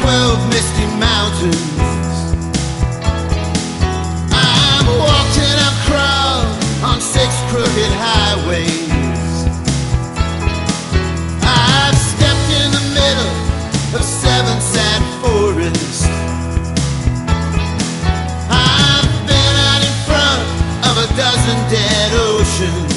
12 misty mountains. I've walked and I've crawled on 6 crooked highways. I've stepped in the middle of 7 sad forests. I've been out in front of a dozen dead oceans.